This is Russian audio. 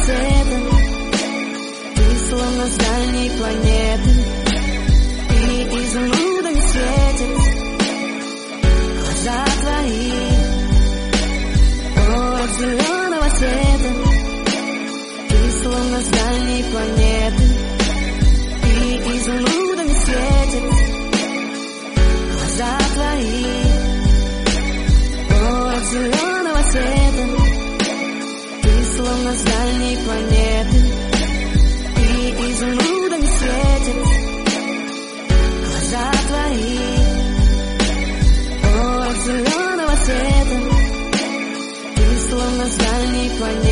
света. Ты словно с дальней планеты, и изумрудами светят глаза твои. Город зеленого цвета. Ты словно с дальней планеты, и изумрудами светят глаза твои. Город зеленого цвета. Ты словно с дальней планеты, и изумрудами светят глаза твои. Город зеленого цвета. Ты словно с дальней планеты.